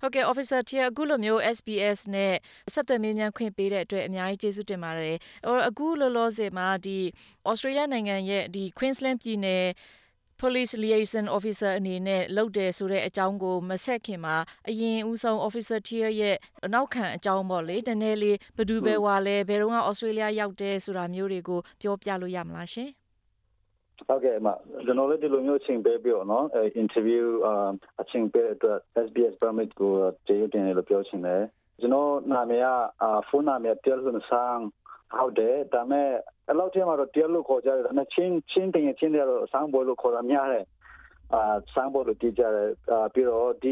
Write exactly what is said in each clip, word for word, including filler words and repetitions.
ဟုတ်ကဲ့ Officer တရအခုလိုမျိုး S B S နဲ့ဆက်သွယ်မေးမြန်းခွင့်ပေးတဲ့အတွက်အများကြီးကျေးဇူးတင်ပါတယ်အခုလောလောဆယ်မှာဒီ Australia နိုင်ငံရဲ့ဒီ Queensland ပြည်နယ် Police Liaison Officer အနေနဲ့လုပ်တယ်ဆိုတဲ့အကြောင်းကိုမဆက်ခင်မှာအရင်ဦးဆုံး Officer တရရဲ့နောက်ခံအကြောင်းပေါ့လေနည်းနည်းလေးဘယ်သူပဲဝါလဲဘယ်တော့က Australia ရောက်တယ်ဆိုတာမျိုးတွေကိုပြောပြလို့ရမလားရှင်ဟုတ်ကဲ့အမကျွန်တော်လည်းဒီလိုမျိုးအချိန်ပေးပြီးတော့နော် interview အချိန်ပေးအတွက် S B S permit ကိုကျေးဇူးတင်တယ်လို့ပြောချင်တယ်ကျွန်တော်နာမည်ကဖုန်းနာမည်တယ်လို့ဆောင်ဟုတ်တယ်ဒါမဲ့အလောက်ထဲမှာတော့တယ်လို့ခေါ်ကြတယ်ဒါမဲ့ချင်းချင်းတင်ချင်းတယ်လို့ဆောင်ဘောလို့ခေါ်တာများတယ်အာဆောင်ဘောလို့တည်ကြတယ်ပြီးတော့ဒီ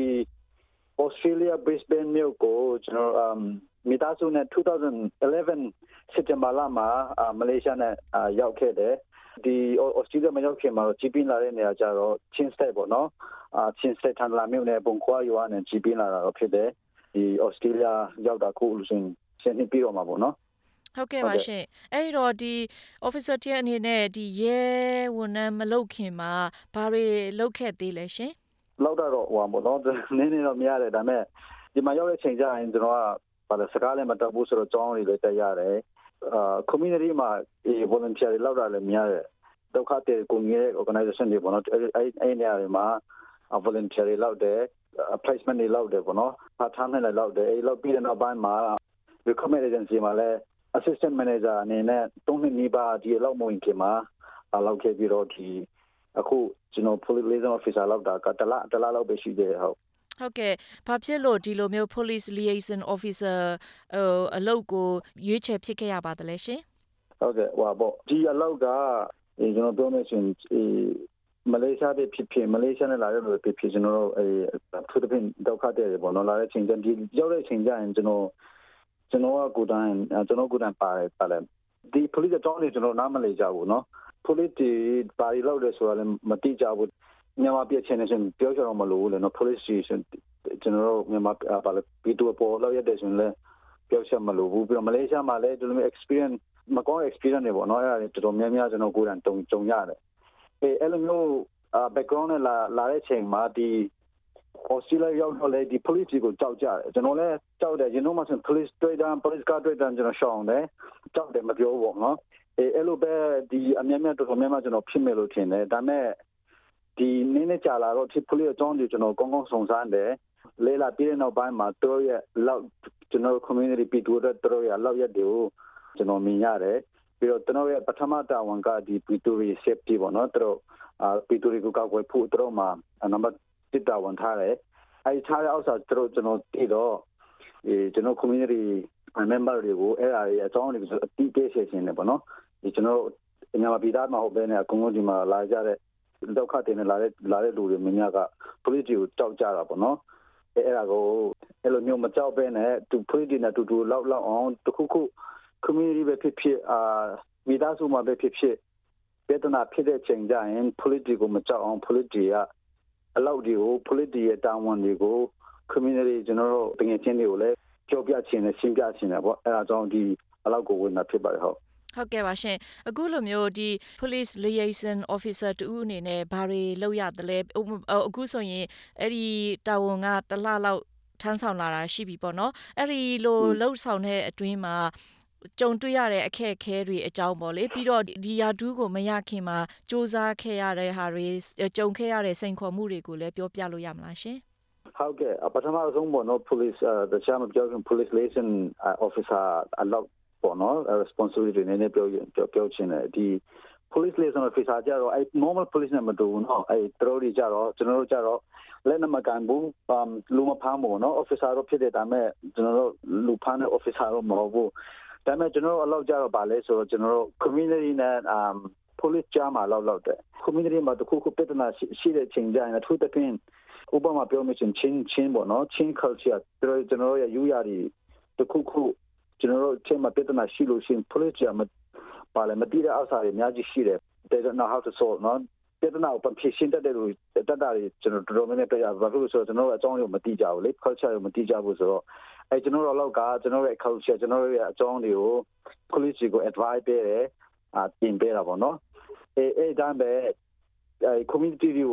Australia Brisbane မြို့ကိုကျွန်တော်မိသားစုနဲ့twenty eleven စက်တင်ဘာလမှာမလေးရှားနဲ့ရောက်ခဲ့တယ်ဒီဩစတြေးလျမှာရောက်ခင်မှာတော့ G P လာတဲ့နေရာကျတော့ Chin State ပေါ့နော်အာ Chin State ထန်လာမြို့နယ်ဘုံခွာရွာနဲ့ G P လာတာတော့ဖြစ်တယ်ဒီဩစတြေးလျရောက်တာခုလို့ဆိုရင်ရှင်းနေပြီးတော့မှာပေါ့နော်ဟုတ်ကဲ့ပါရှင်အဲ့တော့ဒီ Officer တရအနေနဲ့ဒီရဲဝန်ထမ်းမလုပ်ခင်မှာဘာတွေလုပ်ခဲ့သေးလဲရှင်လောက်တော့ဟိုပါပေါ့နော်နည်းနည်းတော့မရတယ်ဒါပေမဲ့ဒီမှာရောက်တဲ့ချိန်ကျရင်ကျွန်တော်ကဘာလဲစကားလည်းမတတ်ဘူးဆိုတော့ကြောင်းတွေလည်းတက်ရတယ်အာ community မှာ volunteer တွေလောက်တာလည်းများတယ်ဒုက္ခတဲ့ကိုငယ် organization တွေပေါ့နော်အဲ့အဲ့နေရာတွေမှာ volunteer တွေလောက်တယ် placement တွေလောက်တယ်ပေါ့နော် part time နဲ့လောက်တယ်အဲ့လောက်ပြီးတဲ့နောက်ပိုင်းမှာ recruitment agency မှာလည်း assistant manager အနေနဲ့သုံးနှစ်နီးပါးဒီလောက်မဝင်ခင်မှာလောက်ခဲ့ပြီးတော့ဒီအခုကျွန်တော် police liaison officer လောက်တာကတလားတလားလောက်ပဲရှိသေးတယ်ဟုတ်ဟုတ်ကဲ့ဘာဖြစ်လို့ဒီလိုမျိုး police liaison officer ဟိုအလုပ်ကိုရွေးချယ်ဖြစ်ခဲ့ရပါသလဲရှင်ဟုတ်ကဲ့ဟိုပေါ့ဒီအလောက်ကကျွန်တော်ပြောမယ်ဆိုရင်မလေးရှားပြည်ဖြစ်ဖြစ်မလေးရှားနဲ့လာတဲ့လူတွေဖြစ်ကျွန်တော်တို့အဲသူတို့ပြင်ဒုက္ခတဲ့ပေါ့နော်လာတဲ့ချိန်ကျဒီရောက်တဲ့ချိန်ကျရင်ကျွန်တော်ကျွန်တော်ကကိုတိုင်ကျွန်တော်ကိုတိုင်ပါတယ်ပါတယ်ဒီ police အကြောင်းတွေကျွန်တော်နားမလည်ကြဘူးနော် police တွေဘာတွေလောက်လဲဆိုတာလည်းမသိကြဘူးမြန်မာပြည်ချင်းချင်းပြောကြတော့မလို့လေနော် police station ကျွန်တော်တို့မြန်မာဘာလဲပြည်သူပေါ်လောက်ရတဲ့ဆိုရင်လည်းပြောချက်မလို့ဘူးပြီးတော့မလေးရှားမှာလည်းဒီလိုမျိုး experience မကောင်း experience တွေပေါ့နော်အဲ့ဒါတွေတော်တော်များများကျွန်တော်ကိုယ်တိုင်တုံကြုံရတယ်အဲအဲ့လိုမျိုး background နဲ့လာလာတဲ့ချိန်မှာဒီ Australia ရောက်တော့လေဒီ police ကိုကြောက်ကြတယ်ကျွန်တော်လည်းကြောက်တယ် you know မှာ police တွေ့တာ police ကတွေ့တာကျွန်တော်ရှောင်းတယ်ကြောက်တယ်မပြောဘူးနော်အဲအဲ့လိုပဲဒီအများများတော်တော်များများကျွန်တော်ဖြစ်မယ်လို့ထင်တယ်ဒါမဲ့ဒီနည်းနည်းကြာလာတော့ဒီ police အကြောင်းတွေကျွန်တော်ကောင်းကောင်းစုံစမ်းတယ်လေလာပြီးတဲ့နောက်ပိုင်းမှာတို့ရဲ့လောက်ကျွန်တော် community ပြည်သူတွေတို့ရဲ့လောက်ရက်တွေကိုကျွန်တော်မြင်ရတယ်ပြီးတော့ကျွန်တော်ရဲ့ပထမတာဝန်ကဒီပြည်သူတွေ safety ပေါ့နော်တို့အာပြည်သူတွေကိုကောက်ွယ်ဖို့တို့မှာနံပါတ်တစ်တာဝန်ထားတယ်အဲဒီထားတဲ့အောက်စာတို့ကျွန်တော်တည်တော့ဒီကျွန်တော် community member တွေကိုအဲ့ဒါတွေအကြောင်းတွေကိုအတိအကျရှင်းရှင်းနေပေါ့နော်ဒီကျွန်တော်မြန်မာပြည်သားမှာဟုတ်ပဲねအကုန်လုံးဒီမှာလာကြတဲ့ဒုက္ခတင်နေလာတဲ့လာတဲ့လူတွေမြင်ရက police ကိုကြောက်ကြတာပေါ့နော်အဲ့ဒါကိုအဲ့လိုမျိုးမကြောက်ပဲနဲ့သူ police နဲ့တူတူလောက်လောက်အောင်တခုခု community ပဲဖြစ်ဖြစ်အာမိသားစုမှာပဲဖြစ်ဖြစ်ပြဿနာဖြစ်တဲ့ချိန်ကျရင် police ကိုမကြောက်အောင် police ကအလောက်တွေကို police ရဲ့တာဝန်တွေကို community ကျွန်တော်တို့တကယ်ချင်းတွေကိုလည်းကြောပြချင်တယ်ရှင်းပြချင်တယ်ပေါ့အဲ့ဒါကြောင့်ဒီအလောက်ကိုဝင်တာဖြစ်ပါတယ်ဟုတ်ဟုတ်ကဲ့ပါရှင်အခုလိုမျိုးဒီ police liaison officer တူအနေနဲ့ဘာတွေလုပ်ရသလဲအခုဆိုရင်အဲ့ဒီတာဝန်ကတလလောက်ထမ်းဆောင်လာတာရှိပြီပေါ့နော်အဲ့ဒီလိုလှုပ်ဆောင်တဲ့အတွင်းမှာကြုံတွေ့ရတဲ့အခက်အခဲတွေအကြောင်းပေါ့လေပြီးတော့ဒီယာဒူးကိုမရခင်မှာစူးစမ်းခဲ့ရတဲ့ဟာတွေကြုံခဲ့ရတဲ့စိန်ခေါ်မှုတွေကိုလည်းပြောပြလို့ရမလားရှင်ဟုတ်ကဲ့ပထမဆုံးပေါ့နော် police the chairman of the police liaison officer အလောက်ပေါ့နော် responsibility နည်းနည်းပြောပြောပြောချင်တယ်ဒီ police liaison officer ကြတော့အဲ normal police နဲ့မတူဘူးเนาะအဲသူတို့တွေကြတော့ကျွန်တော်တို့ကြတော့လက်နမကန်ဘူးလူမဖမ်းဘူးเนาะ officer တော့ဖြစ်တဲ့ဒါမဲ့ကျွန်တော်တို့လူဖမ်းတဲ့ officer တော့မဟုတ်ဘူးဒါမဲ့ကျွန်တော်တို့အလောက်ကြတော့ဗာလဲဆိုတော့ကျွန်တော်တို့ community နဲ့ um police ကြားမှာလောက်လောက်တယ် community မှာတခုခုပြဿနာရှိတဲ့ချိန်ကျရင်အထူးသဖြင့်ဥပမာပြောမယ်ချင်းချင်းချင်းပေါ့နော်ချင်း culture တို့ကျွန်တော်တို့ရဲ့ယူရည်တခုခုကျွန်တော်တို့ချင်းမှာပြဿနာရှိလို့ရှိရင် police ကမပါလေမတိတဲ့အောက်စာတွေအများကြီးရှိတယ် they don't know how to solve နော်ပြဿနာကိုဖြေရှင်းတတ်တဲ့လူတတ်တာတွေကျွန်တော်တော်တော်များများတွေ့ရဘာလို့ဆိုတော့ကျွန်တော်တို့အကြောင်းကိုမတိကြဘူးလေ culture ကိုမတိကြဘူးဆိုတော့အဲကျွန်တော်တို့လောက်ကကျွန်တော်တို့ရဲ့ culture ကျွန်တော်တို့ရဲ့အကြောင်းတွေကို police ကို advice ပေးတယ်အပြင်ပေးတာပေါ့နော်အဲအဲဒါပဲအဲ community တွေကိုလည်း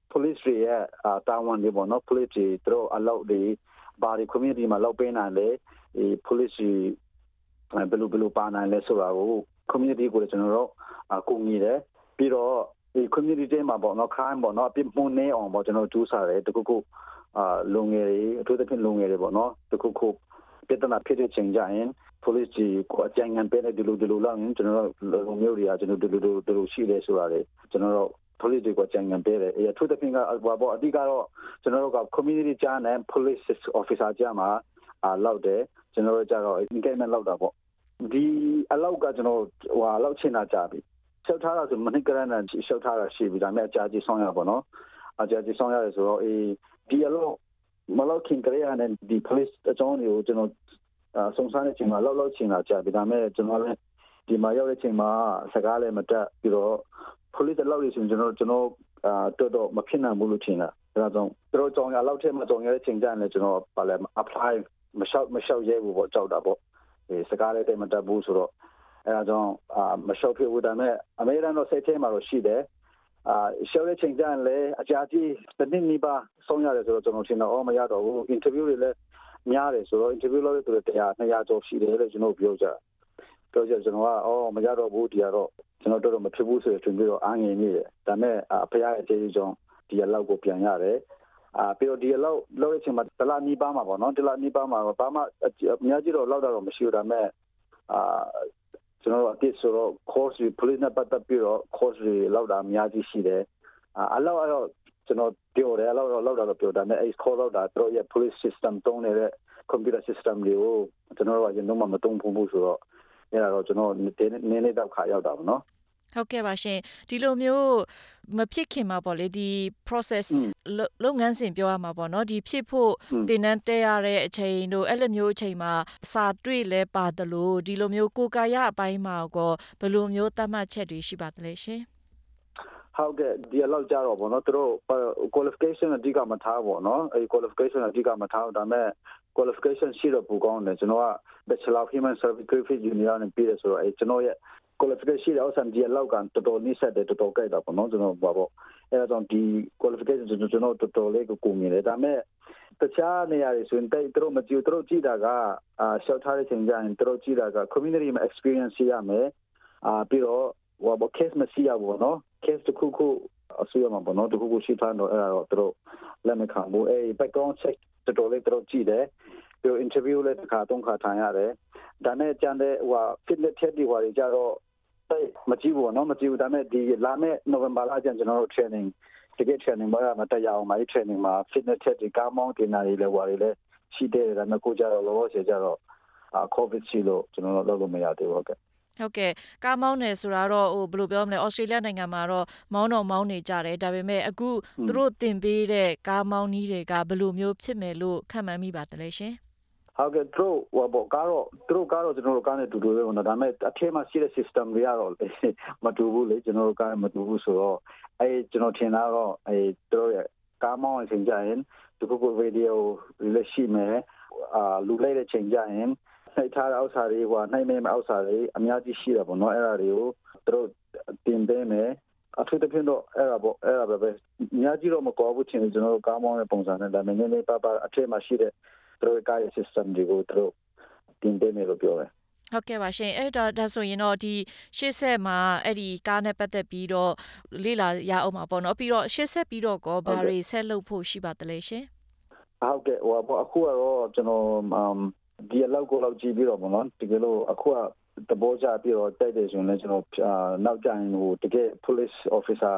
police ရဲ့တာဝန်တွေပေါ့နော် police တွေသူတို့အလုပ်တွေဘာတွေ community မှာလုပ်ပေးနိုင်လဲဒီ police တွေဘယ်လိုဘယ်လိုပါနိုင်လဲဆိုတာကို community ကိုကျွန်တော်တို့အကူအညီတယ်ပြီးတော့ဒီ community မှာပေါ့နော် crime ပေါ့နော်အပြစ်မှုနေအောင်ပေါ့ကျွန်တော်တို့စူးစမ်းတယ်တခုခုအာလုံငယ်တွေအထူးသဖြင့်လုံငယ်တွေပေါ့နော်တခုခုပြဿနာဖြစ်တဲ့ချိန်ကျရင် police ကိုအကြံဉာဏ်ပေးတဲ့ဒီလိုဒီလိုလောက်ရင်ကျွန်တော်တို့လူမျိုးတွေကကျွန်တော်တို့ဒီလိုဒီလိုရှိတယ်ဆိုတာလေကျွန်တော်တို့ police ကိုအကြံဉာဏ်ပေးတယ်အထူးသဖြင့်ကဘာပေါ့အဓိကတော့ကျွန်တော်တို့က community ကြားနဲ့ police officer ကြားမှာအာလောက်တယ်ကျွန်တော်တို့ကြတော့ engagement လောက်တာပေါ့ဒီအလောက်ကကျွန်တော်ဟိုအလောက်ချင်တာကြပြီရှောက်ထားတာဆိုမနစ်ကရနဲ့ရှောက်ထားတာရှိပြီဒါပေမဲ့အကြာကြီးဆောင်ရပါတော့အကြာကြီးဆောင်ရတယ်ဆိုတော့အေးဒီအလောက်မလောက်ခင်ကလေးရတဲ့ဒီ police အကြောင်းတွေကိုကျွန်တော်စုံစမ်းတဲ့ချိန်မှာလောက်လောက်ချင်တာကြပြီဒါပေမဲ့ကျွန်တော်လည်းဒီမှာရောက်တဲ့ချိန်မှာစကားလည်းမတက်ပြီးတော့ police လောက်လို့ဆိုရင်ကျွန်တော်ကျွန်တော်အာတော်တော်မဖြစ်နိုင်ဘူးလို့ထင်တာဒါကြောင့်သူတို့ကြောင်ရလောက်ထဲမှာကြောင်ရတဲ့ချိန်ကျရင်လည်းကျွန်တော်ပါလဲ apply မလျှောက်မလျှောက်ရဲဘူးပေါ့ကြောက်တာပေါ့ဒီစကားလည်းတိတ်မတက်ဘူးဆိုတော့အဲဒါကြောင့်အာမလျှောက်ဖြစ်ဘူးဒါပေမဲ့အမေရိကန်တော့စိတ်ထဲမှာတော့ရှိတယ်အာရှောက်တဲ့ချိန်ကျရင်လည်းအကြာကြီးတစ်နှစ်နီးပါးဆုံးရတယ်ဆိုတော့ကျွန်တော်ထင်တော့အော်မရတော့ဘူး interview တွေလည်းများတယ်ဆိုတော့ interview လုပ်တဲ့သူတွေတရားနှစ်ရာကျော်ရှိတယ်လို့ကျွန်တော်ပြောကြပြောကြကျွန်တော်ကအော်မရတော့ဘူးဒီကတော့ကျွန်တော်တို့မဖြစ်ဘူးဆိုရင်ပြီးတော့အားငယ်နေတယ်ဒါပေမဲ့အဖေရဲ့အခြေအကြောင်းဒီအလောက်ကိုပြန်ရတယ်အာပြီးတော့ဒီအလောက်လောက်တဲ့ချိန်မှာတလားနီးပါးမှာပေါ့နော်တလားနီးပါးမှာဘာမှအများကြီးတော့လောက်တော့မရှိဘူးဒါပေမဲ့အာကျွန်တော်တို့အတိဆိုတော့ course police နဲ့ပတ်သက်ပြီးတော့ course တွေလောက်တာအများကြီးရှိတယ်အလောက်တော့ကျွန်တော်ပြောတယ်လောက်တော့လောက်တော့ပြောတယ်ဒါပေမဲ့အဲ call လောက်တာတို့ရဲ့ police system တုံးနေတဲ့ computer system တွေကိုကျွန်တော်တို့ကရင်တော့မတုံးဘူးဆိုတော့အဲ့ဒါတော့ကျွန်တော်နည်းနည်းတော့ခါရောက်တာပေါ့နော်ဟုတ်ကဲ့ပါရှင်ဒီလိုမျိုးမဖြစ်ခင်မှာပေါ့လေဒီ process လုပ်ငန်းစဉ်ပြောရမှာပေါ့နော်ဒီဖြစ်ဖို့တင်နန်းတဲရတဲ့အချိန်တို့အဲ့လိုမျိုးအချိန်မှာစာတွေ့လဲပါတယ်လို့ဒီလိုမျိုးကိုကာယအပိုင်းမှာကောဘယ်လိုမျိုးသတ်မှတ်ချက်တွေရှိပါသလဲရှင်ဟုတ်ကဲ့ဒီအလောက်ကြတော့ပေါ့နော်သူတို့ qualification အဓိကမထားပေါ့နော်အဲ qualification အဓိကမထားဒါပေမဲ့ qualification ရှိတော့ပူကောင်းတယ်ကျွန်တော်က Bachelor of Human Services Junior နဲ့ပြီးတယ်ဆိုတော့အဲကျွန်တော်ရဲ့ qualification အောက်ဆန်ဒီအလောက်ကတော်တော်နိစ္စတဲ့တော်တော်ကြိုက်တာပေါ့နော်ကျွန်တော်ဘာပေါ့အဲဒါကြောင့်ဒီ qualification ကျွန်တော်တော်တော်လေးကိုကူညီတယ်ဒါပေမဲ့တခြားနေရာတွေဆိုရင်တိတ်သူတို့မကြည့်သူတို့ကြည့်တာကအာရှောက်ထားတဲ့ချိန်ကျရင်သူတို့ကြည့်တာက community မှာ experience ရမယ်အာပြီးတော့ဟိုဘော case မရှိရဘူးနော် case တခုခုအဆူရမှာပေါ့နော်တခုခုရှိထားတော့အဲ့ဒါတော့သူတို့လက်မခံဘူးအဲ background check တော်တော်လေးသူတို့ကြည့်တယ်ပြီးတော့ interview လည်းတစ်ခါသုံးခါထိုင်ရတယ်ဒါနဲ့ကြံတဲ့ဟို fitness check တွေဟိုတွေကြတော့မကြည့်ဘူးနော်မကြည့်ဘူးဒါမဲ့ဒီလာမဲ့ November လကျရင်ကျွန်တော်တို့ training တကယ် training မှာမတရားအောင်မှာ training မှာ fitness check တွေကားမောင်းတင်တာတွေလည်းဟိုတွေလည်းရှိတယ်ဒါမဲ့ကိုကြတော့လောလောဆယ်ကြတော့အာ covid ရှိလို့ကျွန်တော်တို့လုပ်လို့မရသေးဘူးဟုတ်ကဲ့ဟုတ်ကဲ့ကားမောင်းနေဆိုတာတော့ဟိုဘယ်လိုပြောမလဲဩစတြေးလျနိုင်ငံမှာတော့မောင်းတော့မောင်းနေကြတယ်ဒါပေမဲ့အခုသူတို့တင်ပေးတဲ့ကားမောင်းနည်းတွေကဘယ်လိုမျိုးဖြစ်မယ်လို့ခန့်မှန်းမိပါသလဲရှင်ဟုတ်ကဲ့သူတို့ဟိုပေါ့ကားတော့သူတို့ကားတော့ကျွန်တော်တို့ကားနဲ့တူတူပဲပေါ့နော်ဒါပေမဲ့အထက်မှာရှိတဲ့ system တွေကတော့မတူဘူးလေကျွန်တော်တို့ကားမတူဘူးဆိုတော့အဲကျွန်တော်ထင်တာတော့အဲသူတို့ရဲ့ကားမောင်းအချိန်ကြရင်ဒီခုခုဗီဒီယိုလေးရှိမယ်အာလူလိုက်တဲ့ချိန်ကြရင်နှိုက်ထားတဲ့အောက်စာတွေဟိုနှိုက်နေမဲ့အောက်စာတွေအများကြီးရှိတာပေါ့နော်အဲ့ဒါတွေကိုသူတို့တင်ပေးမယ်အထူးသဖြင့်တော့အဲ့ဒါပေါ့အဲ့ဒါပဲအများကြီးတော့မကောဘူးချင်းကျွန်တော်တို့ကားမောင်းတဲ့ပုံစံနဲ့ဒါပေမဲ့နည်းနည်းပါးပါးအထက်မှာရှိတဲ့သူတို့ကားရဲ့ system တွေကိုသူတို့တင်ပေးမယ်လို့ပြောတယ်ဟုတ်ကဲ့ပါရှင်အဲ့တော့ဒါဆိုရင်တော့ဒီရှေ့ဆက်မှာအဲ့ဒီကားနဲ့ပတ်သက်ပြီးတော့လေ့လာရအောင်ပါပေါ့နော်ပြီးတော့ရှေ့ဆက်ပြီးတော့ကောဘာတွေဆက်လုပ်ဖို့ရှိပါသလဲရှင်ဟုတ်ကဲ့ဟိုပေါ့အခုကတော့ကျွန်တော်ဒီအလောက်ကိုလောက်ကြည့်ပြီးတော့ပေါ့နော်တကယ်လို့အခုကတဘောကြပြီးတော့တိုက်တယ်ဆိုရင်ကျွန်တော်နောက်ကျရင်ဟိုတကယ် police officer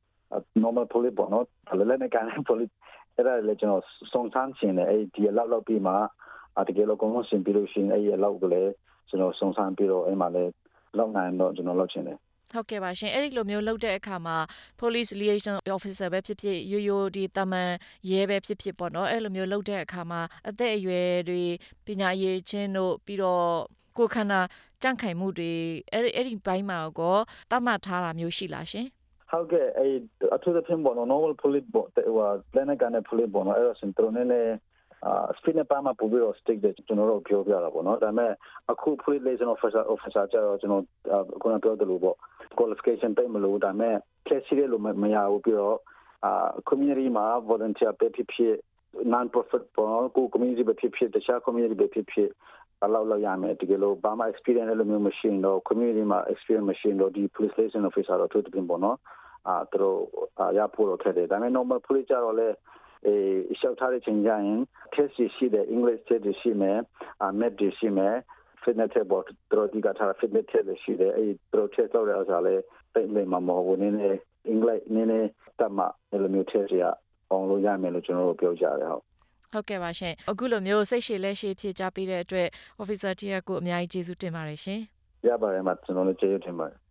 normal police ပေါ့နော်လည်းလည်းကန် police အဲ့ဒါလည်းကျွန်တော်စုံစမ်းခြင်းနဲ့အဲ့ဒီအလောက်လောက်ပြီးမှတကယ်လို့ကောင်းကောင်းရှင်းပြီးလို့ရှိရင်အဲ့ဒီအလောက်ကိုလည်းကျွန်တော်စုံစမ်းပြီးတော့အဲ့မှာလည်းလောက်နိုင်တော့ကျွန်တော်လောက်ချင်တယ်ဟုတ်ကဲ့ပါရှင်အဲ့ဒီလိုမျိုးလုပ်တဲ့အခါမှာ police liaison officer ပဲဖြစ်ဖြစ်ရိုးရိုးဒီတာမန်ရဲပဲဖြစ်ဖြစ်ပေါ့နော်အဲ့လိုမျိုးလုပ်တဲ့အခါမှာအသက်အရွယ်တွေပညာရေးချင်းတို့ပြီးတော့ကိုယ်ခန္ဓာကြန့်ခိုင်မှုတွေအဲ့ဒီအဲ့ဒီဘိုင်းမှာကောသတ်မှတ်ထားတာမျိုးရှိလားရှင်ဟုတ်ကဲ့အဲ့အထူးသဖြင့်ပေါ့နော် normal police ပေါ့ဟို planet ကနေ police ပေါ့နော်အဲ့တော့စင်တရုံးနဲ့အာ speed နဲ့ပါမှာပို့ပြီးတော့ stick တဲ့ကျွန်တော်တို့ပြောပြတာပေါ့နော်ဒါပေမဲ့အခု police liaison officer officer ကျတော့ကျွန်တော်ခုနပြောသလိုပေါ့ qualification တိတ်မလို့ဒါပေမဲ့ case ရလို့မရဘူးပြီးတော့ community မှာ volunteer ပဲဖြစ်ဖြစ် non profit ပေါ်ကို community ပဲဖြစ်ဖြစ်တခြား community ပဲဖြစ်ဖြစ်အလောက်လောက်ရမယ်တကယ်လို့ဘာမှ experience လည်းမျိုးမရှိရင်တော့ community မှာ experience မရှိရင်တော့ဒီ police station officer တော့သူတင်ပေါ့နော်အာသူတို့ရဖို့တော့ခက်တယ်ဒါပေမဲ့ normal police ကြတော့လေအဲရှောက်ထားတဲ့ချိန်ကျရင် test ရှိတယ် English test ရှိမယ်အာ math ရှိမယ် fitness test ပေါ်သူတို့ဒီကထား fitness test ရှိတယ်အဲသူတို့ test လုပ်တဲ့အခါလဲတိတ်လိမ့်မှာမဟုတ်ဘူးနည်းနည်း English နည်းနည်းတတ်မှအဲ့လိုမျိုး test ရအောင်လို့ရမယ်လို့ကျွန်တော်တို့ပြောကြတယ်ဟုတ်ဟုတ်ကဲ့ပါရှင်အခုလိုမျိုးစိတ်ရှည်လက်ရှည်ဖြည့်ကြပေးတဲ့အတွက် officer တယောက်ကိုအများကြီးကျေးဇူးတင်ပါတယ်ရှင်ရပါတယ်မှာကျွန်တော်လည်းကျေးဇူးတင်ပါတယ်